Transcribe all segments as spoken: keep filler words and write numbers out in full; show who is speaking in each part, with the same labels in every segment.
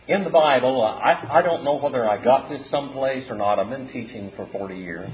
Speaker 1: In the Bible, I, I don't know whether I got this someplace or not. I've been teaching for forty years.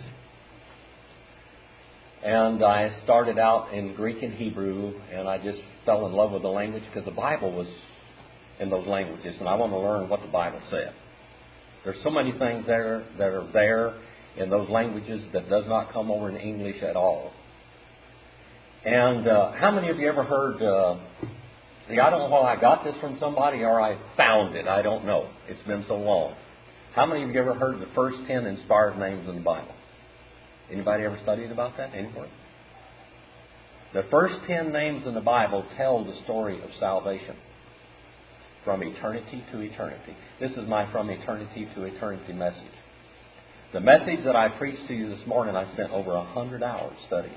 Speaker 1: And I started out in Greek and Hebrew, and I just fell in love with the language because the Bible was in those languages, and I want to learn what the Bible said. There's so many things there that are there in those languages that does not come over in English at all. And uh, how many of you ever heard, uh, see, I don't know whether I got this from somebody or I found it. I don't know. It's been so long. How many of you ever heard the first ten inspired names in the Bible? Anybody ever studied about that anywhere? The first ten names in the Bible tell the story of salvation from eternity to eternity. This is my from eternity to eternity message. The message that I preached to you this morning, I spent over a hundred hours studying.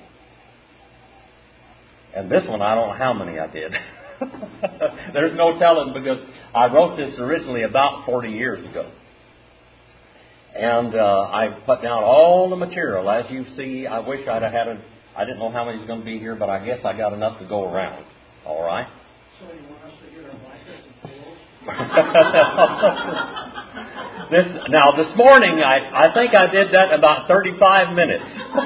Speaker 1: And this one, I don't know how many I did. There's no telling, because I wrote this originally about forty years ago. And uh, I put down all the material. As you see, I wish I'd have had a, I didn't know how many's going to be here, but I guess I got enough to go around. All right?
Speaker 2: So you want us to get our blankets and pillows?
Speaker 1: this, now, this morning, I, I think I did that in about thirty-five minutes.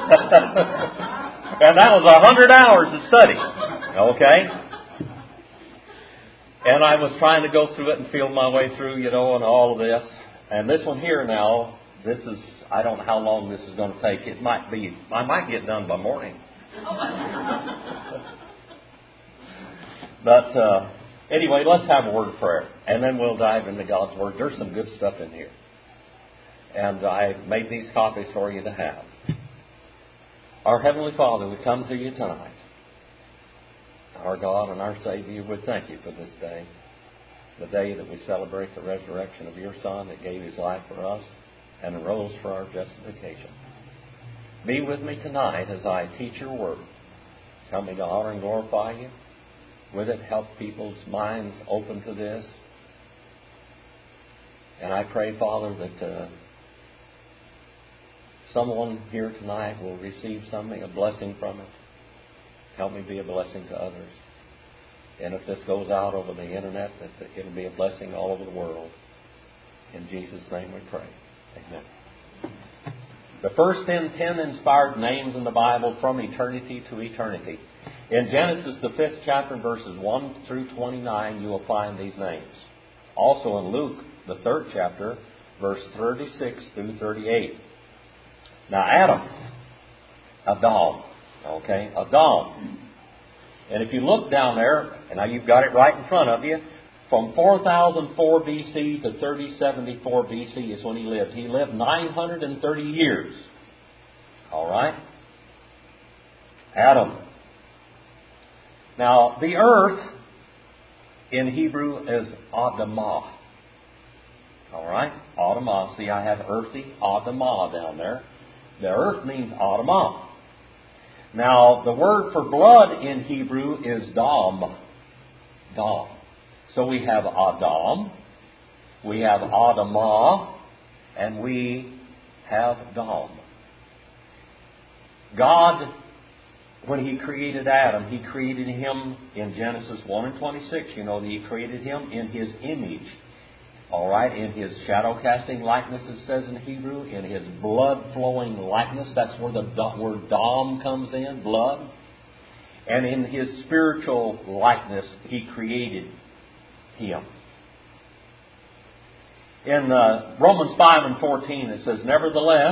Speaker 1: And that was a hundred hours of study. Okay? And I was trying to go through it and feel my way through, you know, and all of this. And this one here now, this is, I don't know how long this is going to take. It might be, I might get done by morning. But uh, anyway, let's have a word of prayer. And then we'll dive into God's Word. There's some good stuff in here. And I made these copies for you to have. Our Heavenly Father, we come to you tonight. Our God and our Savior, we thank you for this day. The day that we celebrate the resurrection of your Son that gave his life for us and arose for our justification. Be with me tonight as I teach your word. Help me to honor and glorify you. With it, help people's minds open to this. And I pray, Father, that uh, someone here tonight will receive something, a blessing from it. Help me be a blessing to others. And if this goes out over the internet, that it'll be a blessing all over the world. In Jesus' name we pray. Amen. The first ten, ten inspired names in the Bible from eternity to eternity. In Genesis, the fifth chapter, verses one through twenty-nine, you will find these names. Also in Luke, the third chapter, verse thirty-six through thirty-eight. Now Adam, Adam, okay, Adam. And if you look down there, and now you've got it right in front of you, from four thousand four B C to thirty seventy-four B C is when he lived. He lived nine hundred thirty years. All right? Adam. Now, the earth in Hebrew is Adamah. All right? Adamah. See, I have earthy, Adamah down there. The earth means Adamah. Now, the word for blood in Hebrew is Dam. Dam. So we have Adam, we have Adamah, and we have Dam. God, when He created Adam, He created him in Genesis one and twenty-six. You know that He created him in His image. All right, in His shadow-casting likeness, it says in Hebrew, in His blood-flowing likeness. That's where the word Dam comes in, blood. And in His spiritual likeness, He created him. In uh, Romans five and fourteen, it says, "Nevertheless,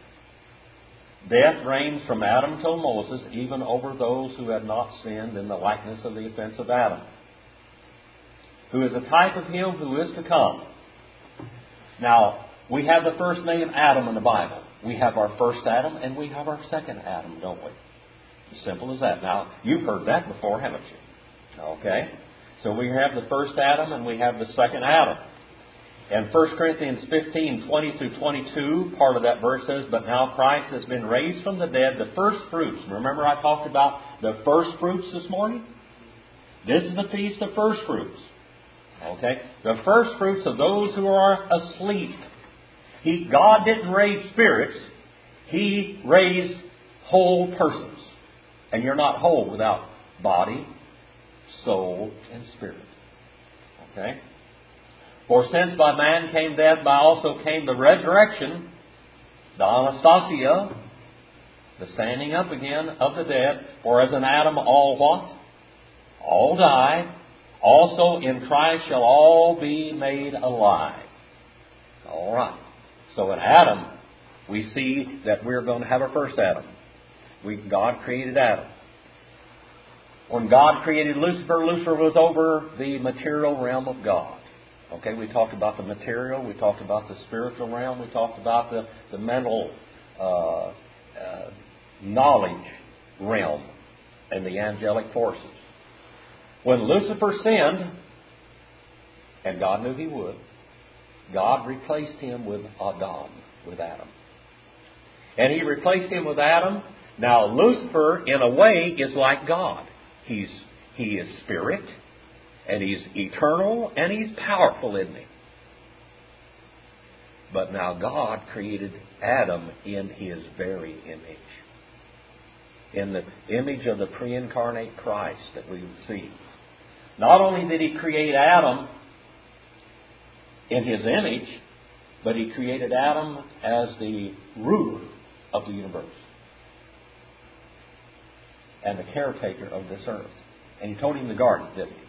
Speaker 1: death reigns from Adam till Moses, even over those who had not sinned in the likeness of the offense of Adam, who is a type of Him who is to come." Now, we have the first name Adam in the Bible. We have our first Adam and we have our second Adam, don't we? As simple as that. Now, you've heard that before, haven't you? Okay. So we have the first Adam and we have the second Adam. And First Corinthians fifteen, twenty through twenty-two, part of that verse says, "But now Christ has been raised from the dead, the first fruits." Remember I talked about the first fruits this morning? This is the feast of first fruits. Okay? The first fruits of those who are asleep. He, God didn't raise spirits. He raised whole persons. And you're not whole without body, soul, and spirit. Okay? For since by man came death, by also came the resurrection, the anastasia, the standing up again of the dead. For as in Adam all what? All die. Also in Christ shall all be made alive. All right. So in Adam, we see that we're going to have our first Adam. We, God created Adam. When God created Lucifer, Lucifer was over the material realm of God. Okay, we talked about the material, we talked about the spiritual realm, we talked about the, the mental uh, uh, knowledge realm and the angelic forces. When Lucifer sinned, and God knew he would, God replaced him with Adam, with Adam. And he replaced him with Adam. Now Lucifer, in a way, is like God. He's he is spirit, and he's eternal, and he's powerful, isn't he? But now God created Adam in his very image. In the image of the pre-incarnate Christ that we would see. Not only did he create Adam in his image, but he created Adam as the ruler of the universe and the caretaker of this earth. And he told him the garden, didn't he?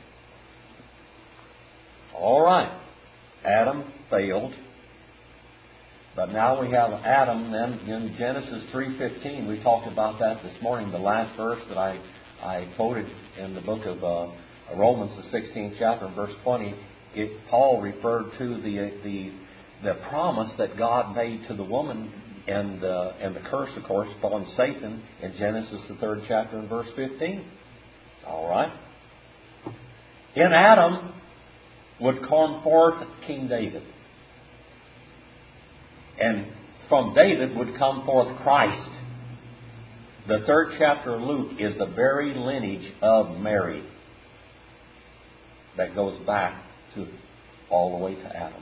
Speaker 1: All right. Adam failed. But now we have Adam then in Genesis three fifteen. We talked about that this morning, the last verse that I, I quoted in the book of uh, Romans, the sixteenth chapter, and verse twenty. It, Paul referred to the, the, the promise that God made to the woman and, uh, and the curse, of course, upon Satan in Genesis, the third chapter, and verse fifteen. All right. In Adam would come forth King David. And from David would come forth Christ. The third chapter of Luke is the very lineage of Mary that goes back to all the way to Adam.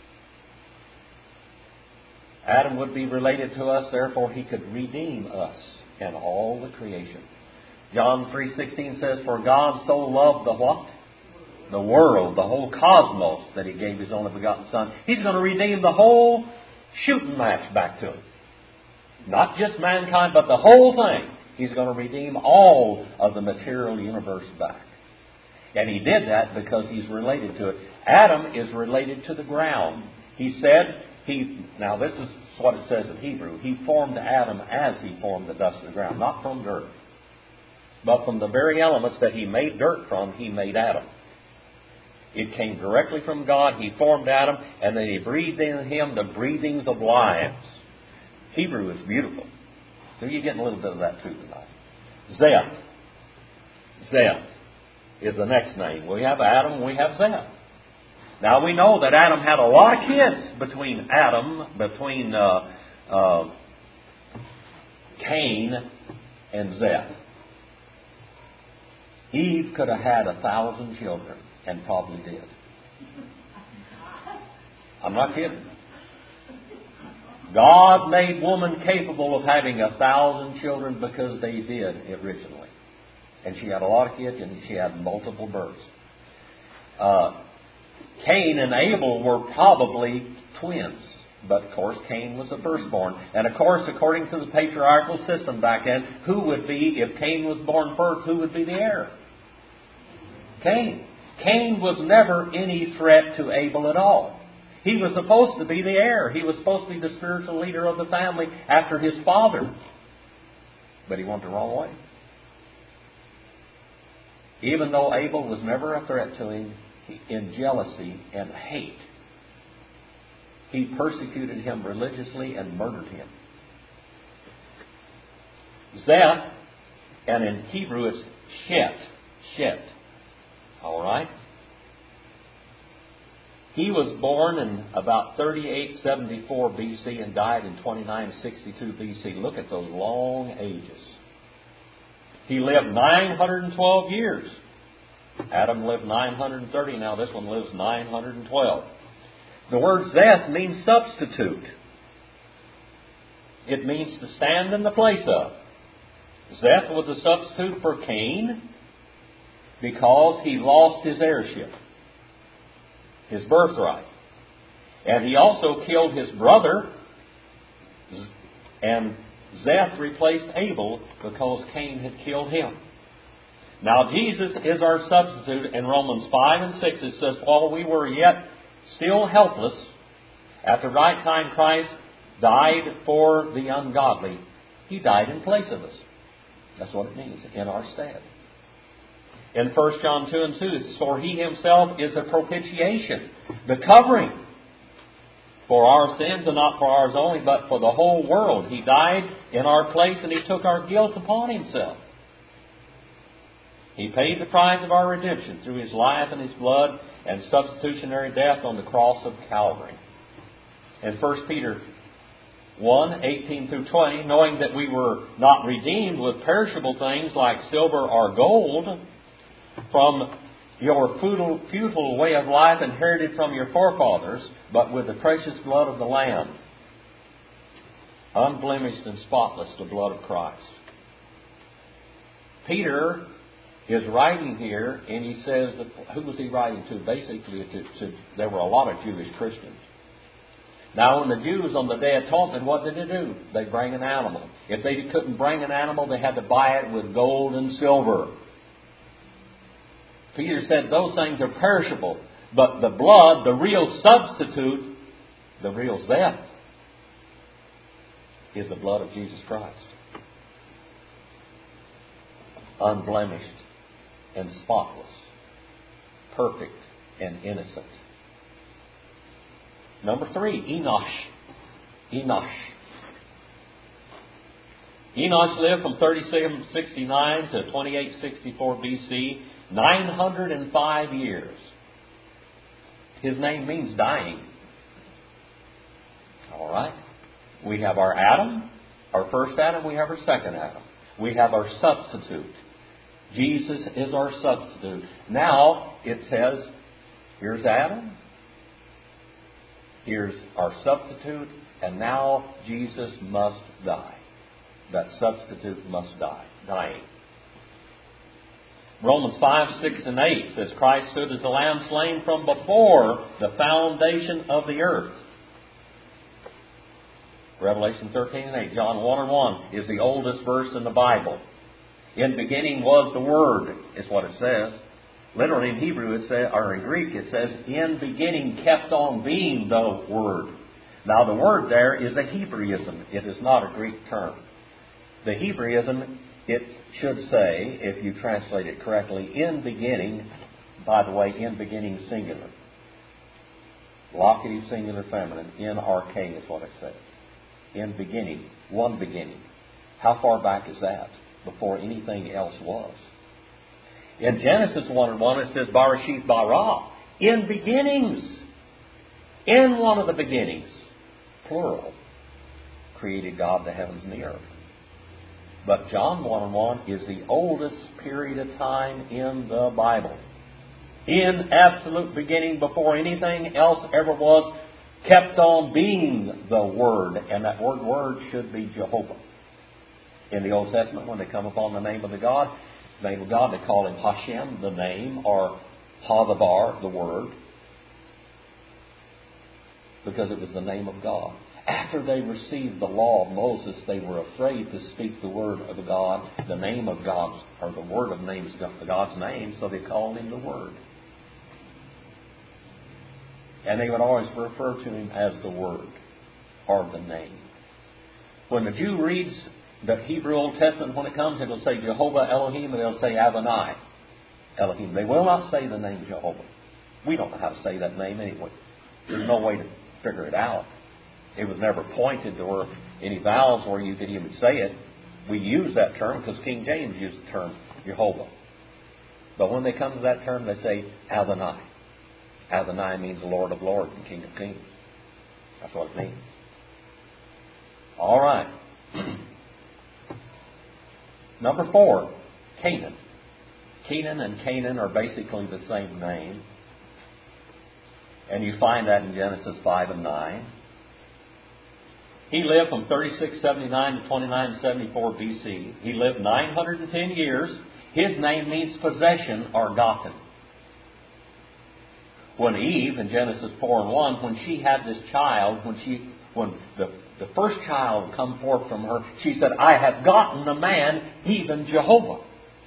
Speaker 1: Adam would be related to us, therefore he could redeem us and all the creation. John three sixteen says, "For God so loved the what? The world, the whole cosmos, that he gave his only begotten Son." He's going to redeem the whole shooting match back to him. Not just mankind, but the whole thing. He's going to redeem all of the material universe back. And he did that because he's related to it. Adam is related to the ground. He said, he now this is what it says in Hebrew, he formed Adam as he formed the dust of the ground, not from dirt. But from the very elements that he made dirt from, he made Adam. It came directly from God. He formed Adam, and then he breathed in him the breathings of lives. Hebrew is beautiful. So you're getting a little bit of that too tonight. Zeth. Zeth is the next name. We have Adam, we have Zeth. Now we know that Adam had a lot of kids between Adam, between uh, uh, Cain and Zeth. Eve could have had a thousand children. And probably did. I'm not kidding. God made woman capable of having a thousand children because they did originally. And she had a lot of kids and she had multiple births. Uh, Cain and Abel were probably twins. But of course Cain was the firstborn. And of course, according to the patriarchal system back then, who would be, if Cain was born first, who would be the heir? Cain. Cain was never any threat to Abel at all. He was supposed to be the heir. He was supposed to be the spiritual leader of the family after his father. But he went the wrong way. Even though Abel was never a threat to him, in jealousy and hate, he persecuted him religiously and murdered him. Zeth, and in Hebrew it's Shet. Shet. All right? He was born in about thirty-eight seventy-four B C and died in twenty-nine sixty-two B C. Look at those long ages. He lived nine hundred twelve years. Adam lived nine hundred thirty. Now this one lives nine hundred twelve. The word Zeth means substitute. It means to stand in the place of. Zeth was a substitute for Cain, because he lost his heirship, his birthright. And he also killed his brother, and Seth replaced Abel because Cain had killed him. Now Jesus is our substitute. In Romans five and six it says, while we were yet still helpless, at the right time Christ died for the ungodly. He died in place of us. That's what it means, in our stead. In First John two and two it says, for He Himself is a propitiation, the covering for our sins, and not for ours only, but for the whole world. He died in our place, and He took our guilt upon Himself. He paid the price of our redemption through His life and His blood and substitutionary death on the cross of Calvary. In First Peter one, eighteen through twenty, knowing that we were not redeemed with perishable things like silver or gold from your futile, futile way of life inherited from your forefathers, but with the precious blood of the Lamb, unblemished and spotless, the blood of Christ. Peter is writing here, and he says that, who was he writing to? Basically, to, to, there were a lot of Jewish Christians. Now, when the Jews on the Day of Atonement, what did they do? They bring an animal. If they couldn't bring an animal, they had to buy it with gold and silver. Peter said those things are perishable, but the blood, the real substitute, the real Zeph, is the blood of Jesus Christ. Unblemished and spotless, perfect and innocent. Number three, Enosh. Enosh. Enosh lived from thirty-seven sixty-nine to twenty-eight sixty-four B C, nine hundred five years. His name means dying. All right. We have our Adam, our first Adam. We have our second Adam. We have our substitute. Jesus is our substitute. Now it says, here's Adam. Here's our substitute. And now Jesus must die. That substitute must die. Dying. Romans five, six, and eight says Christ stood as a lamb slain from before the foundation of the earth. Revelation thirteen and eight. John one and one is the oldest verse in the Bible. In the beginning was the Word, is what it says. Literally in Hebrew it says, or in Greek it says, in beginning kept on being the Word. Now the word there is a Hebraism. It is not a Greek term. The Hebraism, it should say, if you translate it correctly, in beginning, by the way, in beginning singular. Locative singular feminine, in arche is what it says. In beginning, one beginning. How far back is that? Before anything else was. In Genesis one and one it says, Barashith bara, in beginnings. In one of the beginnings, plural, created God the heavens and the earth. But John one and one is the oldest period of time in the Bible. In absolute beginning, before anything else ever was, kept on being the Word. And that word, word should be Jehovah. In the Old Testament, when they come upon the name of the God, the name of God, they call Him Hashem, the name, or Hadabar, the Word. Because it was the name of God. After they received the law of Moses, they were afraid to speak the word of God, the name of God's, or the word of names, God's name, so they called Him the Word. And they would always refer to Him as the Word, or the name. When the Jew reads the Hebrew Old Testament, when it comes, it will say Jehovah Elohim, and they'll say Adonai Elohim. They will not say the name Jehovah. We don't know how to say that name anyway. There's no way to figure it out. It was never pointed to where any vowels where you could even say it. We use that term because King James used the term Jehovah. But when they come to that term, they say Adonai. Adonai means Lord of Lords and King of Kings. That's what it means. All right. Number four, Canaan. Kenan and Canaan are basically the same name. And you find that in Genesis five and nine. He lived from thirty-six seventy-nine to twenty-nine seventy-four B C. He lived nine hundred ten years. His name means possession or gotten. when Eve, in Genesis four and one, when she had this child, when she, when the, the first child come forth from her, she said, I have gotten a man, even Jehovah.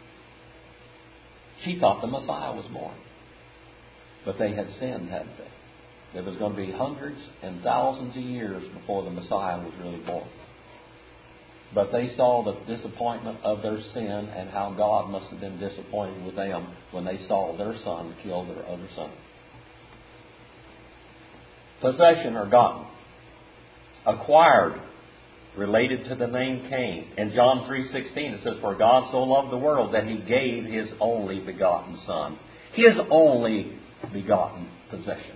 Speaker 1: She thought the Messiah was born. But they had sinned, hadn't they? There was going to be hundreds and thousands of years before the Messiah was really born. But they saw the disappointment of their sin and how God must have been disappointed with them when they saw their son kill their other son. Possession or gotten. Acquired, related to the name Cain. In John three sixteen it says, For God so loved the world that He gave His only begotten Son. His only begotten possession.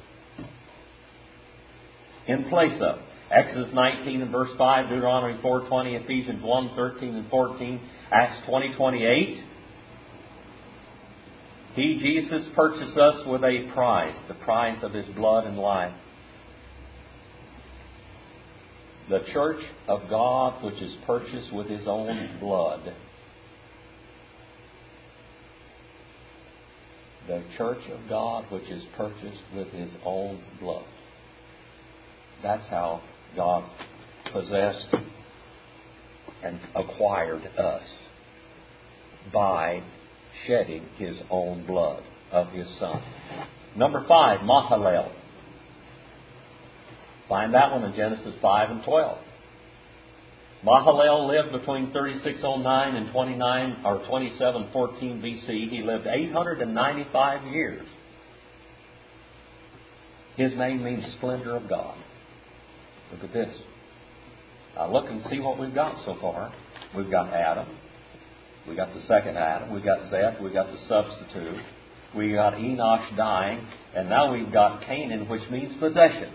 Speaker 1: In place of Exodus nineteen and verse five, Deuteronomy four twenty, Ephesians one thirteen and fourteen, Acts twenty twenty-eight. He, Jesus, purchased us with a price, the price of His blood and life. The church of God, which is purchased with His own blood. The church of God, which is purchased with His own blood. That's how God possessed and acquired us, by shedding His own blood of His Son. Number five, Mahalel. Find that one in Genesis five and twelve. Mahalel lived between thirty-six oh nine and twenty-nine or twenty-seven fourteen B C. He lived eight hundred ninety-five years. His name means splendor of God. Look at this. Now look and see what we've got so far. We've got Adam. We got the second Adam. We've got Seth. We've got the substitute. We got Enosh dying. And now we've got Canaan, which means possession.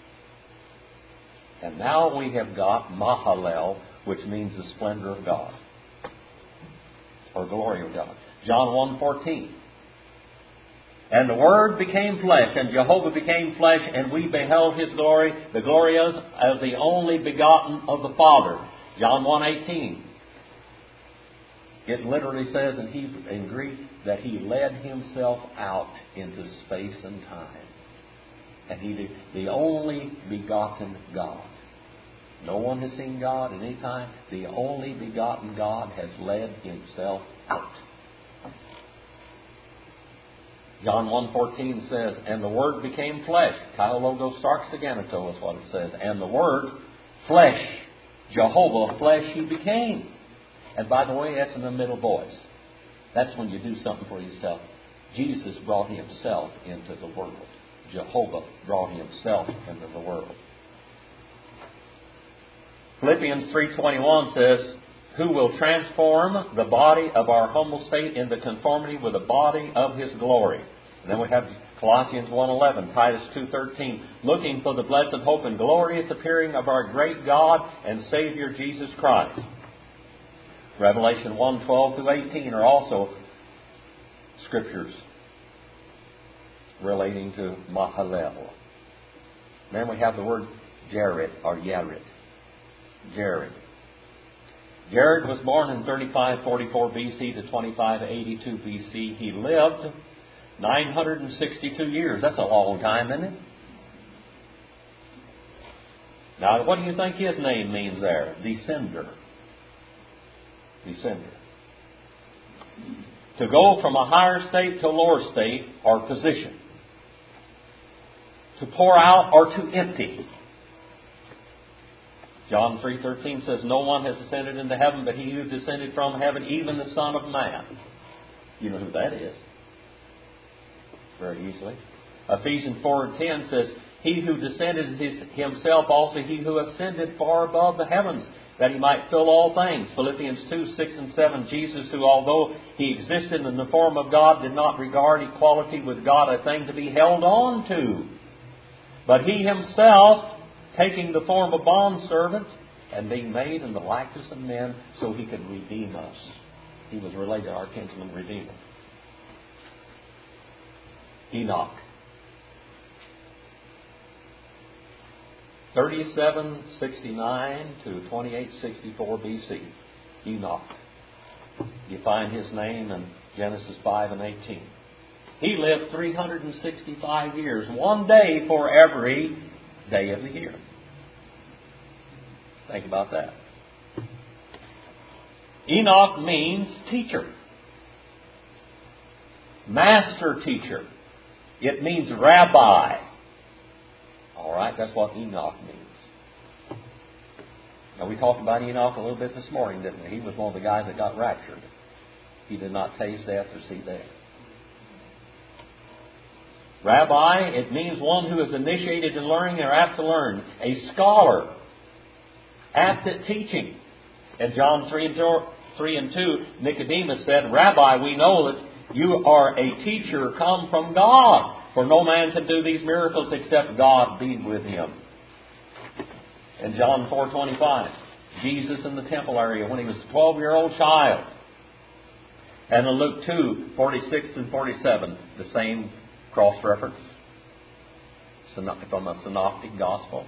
Speaker 1: And now we have got Mahalel, which means the splendor of God. Or glory of God. John one fourteen. And the Word became flesh, and Jehovah became flesh, and we beheld His glory, the glory as, as the only begotten of the Father. John one eighteen. It literally says in Hebrew, in Greek, that He led Himself out into space and time. And He did the only begotten God. No one has seen God at any time. The only begotten God has led Himself out. John one fourteen says, and the Word became flesh. Kailogos sarxaganato is what it says. And the Word, flesh, Jehovah, flesh He became. And by the way, that's in the middle voice. That's when you do something for yourself. Jesus brought Himself into the world. Jehovah brought Himself into the world. Philippians three twenty-one says, who will transform the body of our humble state into conformity with the body of His glory. And then we have Colossians one eleven, Titus two thirteen, looking for the blessed hope and glorious appearing of our great God and Savior Jesus Christ. Revelation one twelve through eighteen are also scriptures relating to Mahalel. Then we have the word Jared or Yared. Jared. Jared was born in thirty-five forty-four B C to twenty-five eighty-two B C. He lived nine hundred sixty-two years. That's a long time, isn't it? Now, what do you think his name means there? Descender. Descender. To go from a higher state to a lower state or position. To pour out or to empty. John three thirteen says, no one has ascended into heaven but He who descended from heaven, even the Son of Man. You know who that is. Very easily. Ephesians four ten says, He who descended his, Himself, also He who ascended far above the heavens, that He might fill all things. Philippians two six and seven, Jesus, who although He existed in the form of God, did not regard equality with God a thing to be held on to. But He Himself, taking the form of bondservant and being made in the likeness of men, so He could redeem us. He was related to our kinsman redeemer. Enoch. thirty-seven sixty-nine to twenty-eight sixty-four B C. Enoch. You find his name in Genesis five and eighteen. He lived three hundred sixty-five years, one day for every day of the year. Think about that. Enoch means teacher, master teacher. It means rabbi. All right, that's what Enoch means. Now, we talked about Enoch a little bit this morning, didn't we? He was one of the guys that got raptured. He did not taste death or see death. Rabbi, it means one who is initiated in learning or apt to learn. A scholar, apt at teaching. In John three and two, Nicodemus said, Rabbi, we know that you are a teacher come from God. For no man can do these miracles except God be with him. In John four twenty-five, Jesus in the temple area when he was a twelve-year-old child. And in Luke two forty-six and forty-seven, the same cross-reference from a synoptic gospel.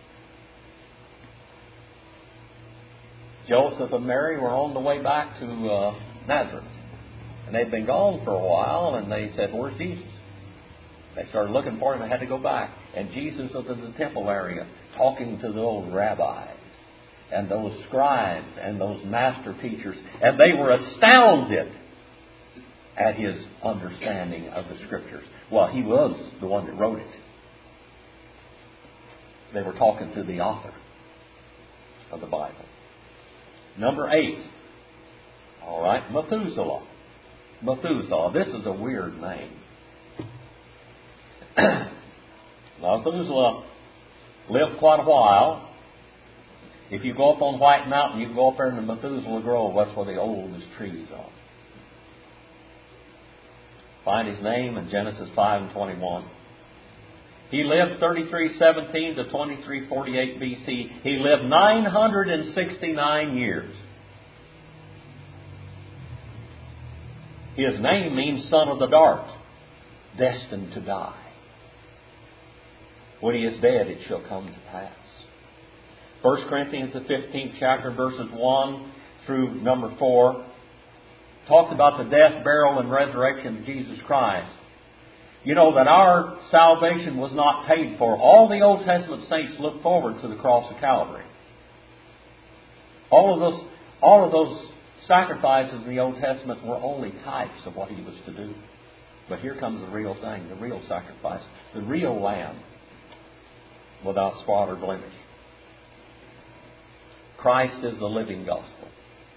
Speaker 1: Joseph and Mary were on the way back to uh, Nazareth. And they'd been gone for a while, and they said, where's Jesus? They started looking for him and had to go back. And Jesus was in the temple area talking to those rabbis and those scribes and those master teachers. And they were astounded at his understanding of the Scriptures. Well, he was the one that wrote it. They were talking to the author of the Bible. Number eight. All right, Methuselah. Methuselah. This is a weird name. Methuselah lived quite a while. If you go up on White Mountain, you can go up there in the Methuselah Grove. That's where the oldest trees are. Find his name in Genesis five and twenty-one. He lived thirty-three seventeen to twenty-three forty-eight B C. He lived nine hundred sixty-nine years. His name means son of the dark, destined to die. When he is dead, it shall come to pass. First Corinthians, the fifteenth chapter, verses one through number four, talks about the death, burial, and resurrection of Jesus Christ. You know that our salvation was not paid for. All the Old Testament saints looked forward to the cross of Calvary. All of those, all of those sacrifices in the Old Testament were only types of what he was to do. But here comes the real thing, the real sacrifice, the real lamb without spot or blemish. Christ is the living gospel.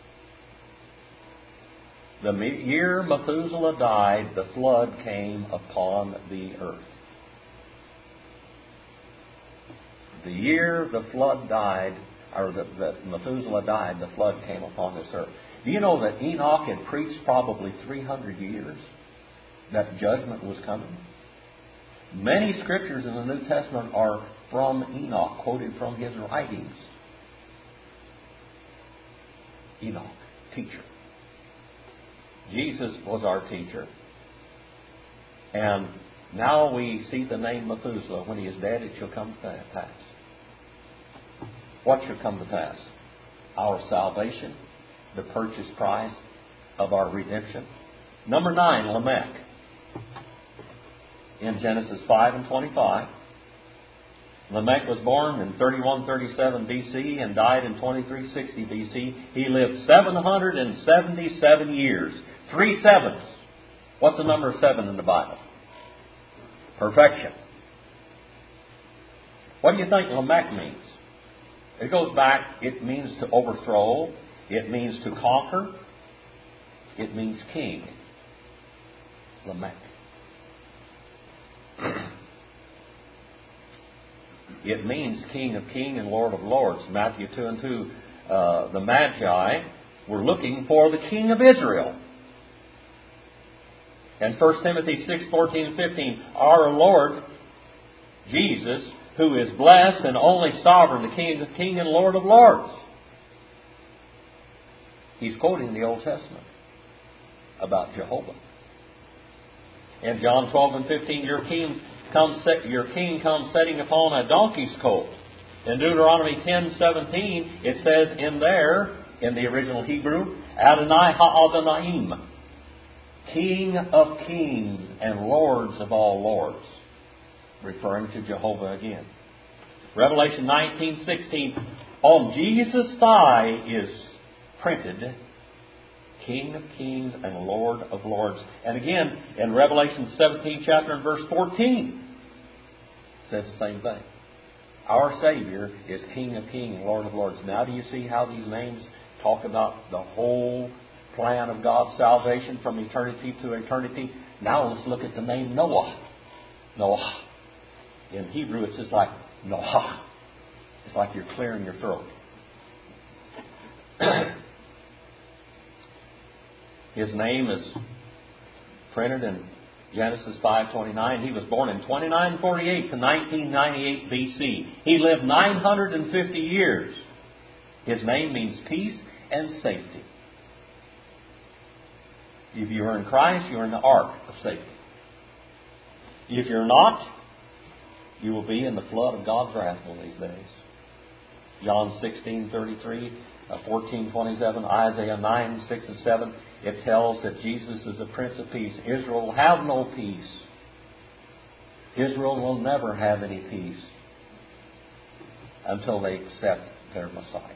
Speaker 1: The year Methuselah died, the flood came upon the earth. The year the flood died, or that Methuselah died, the flood came upon this earth. Do you know that Enoch had preached probably three hundred years that judgment was coming? Many scriptures in the New Testament are from Enoch, quoted from his writings. Enoch, teacher. Jesus was our teacher. And now we see the name Methuselah. When he is dead, it shall come to pass. What shall come to pass? Our salvation, the purchase price of our redemption. Number nine, Lamech. In Genesis five and twenty-five. Lamech was born in thirty-one thirty-seven B C and died in twenty-three sixty B C. He lived seven hundred seventy-seven years. Three sevens. What's the number of seven in the Bible? Perfection. What do you think Lamech means? It goes back, it means to overthrow. It means to conquer. It means king. Lamech. It means King of Kings and Lord of Lords. Matthew two and two, uh, the Magi were looking for the King of Israel. And First Timothy six fourteen and fifteen, our Lord Jesus, who is blessed and only sovereign, the King of Kings and Lord of Lords. He's quoting the Old Testament about Jehovah. In John twelve and fifteen, your king comes, your king comes sitting upon a donkey's colt. In Deuteronomy ten seventeen, it says in there, in the original Hebrew, Adonai ha'Adonai. King of kings and lords of all lords, referring to Jehovah again. Revelation nineteen sixteen, on Jesus' thigh is printed, King of kings and Lord of lords. And again, in Revelation seventeen chapter and verse fourteen, it says the same thing. Our Savior is King of kings and Lord of lords. Now do you see how these names talk about the whole plan of God's salvation from eternity to eternity? Now let's look at the name Noah. Noah. In Hebrew it's just like Noah. It's like you're clearing your throat. His name is printed in Genesis five twenty-nine. He was born in twenty-nine forty-eight to nineteen ninety-eight B C. He lived nine hundred fifty years. His name means peace and safety. If you are in Christ, you are in the ark of safety. If you're not, you will be in the flood of God's wrath one of these days. John sixteen thirty-three, fourteen twenty-seven, Isaiah nine six and seven. It tells that Jesus is the Prince of Peace. Israel will have no peace. Israel will never have any peace until they accept their Messiah.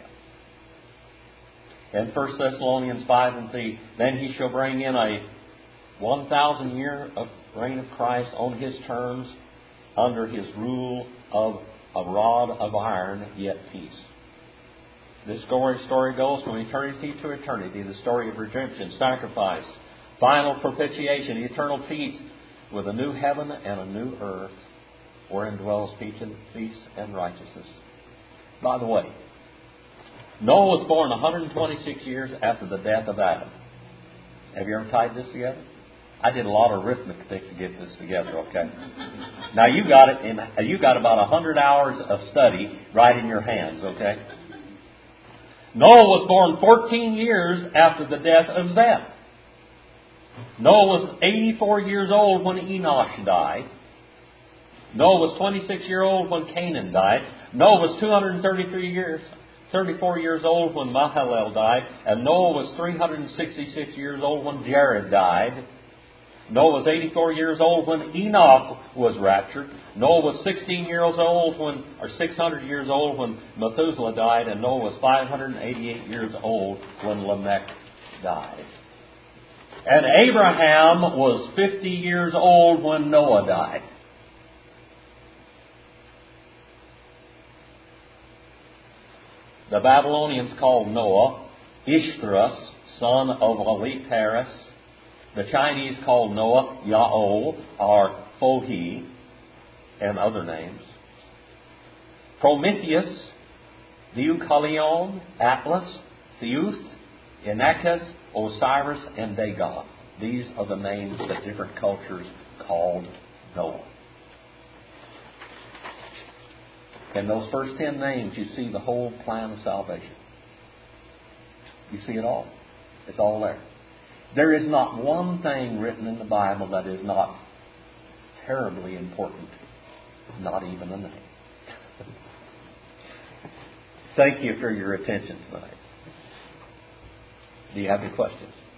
Speaker 1: In First Thessalonians five and three, then he shall bring in a one thousand year of reign of Christ on his terms, under his rule of a rod of iron, yet peace. This story, story goes from eternity to eternity. The story of redemption, sacrifice, final propitiation, eternal peace, with a new heaven and a new earth, wherein dwells peace and righteousness. By the way, Noah was born one hundred twenty-six years after the death of Adam. Have you ever tied this together? I did a lot of arithmetic to get this together, okay? Now you got it in, you got about one hundred hours of study right in your hands, okay? Noah was born fourteen years after the death of Seth. Noah was eighty-four years old when Enoch died. Noah was twenty-six years old when Canaan died. Noah was two hundred thirty-three years, thirty-four years old when Mahalalel died. And Noah was three hundred sixty-six years old when Jared died. Noah was eighty-four years old when Enoch was raptured. Noah was sixteen years old when, or six hundred years old when Methuselah died, and Noah was five hundred eighty-eight years old when Lamech died. And Abraham was fifty years old when Noah died. The Babylonians called Noah Ishtaros, son of Eliphares. The Chinese called Noah Ya'ol, or Fohi, and other names. Prometheus, Deucalion, Atlas, Theuth, Inachus, Osiris, and Dagon. These are the names that different cultures called Noah. In those first ten names, you see the whole plan of salvation. You see it all. It's all there. There is not one thing written in the Bible that is not terribly important. Not even a name. Thank you for your attention tonight. Do you have any questions?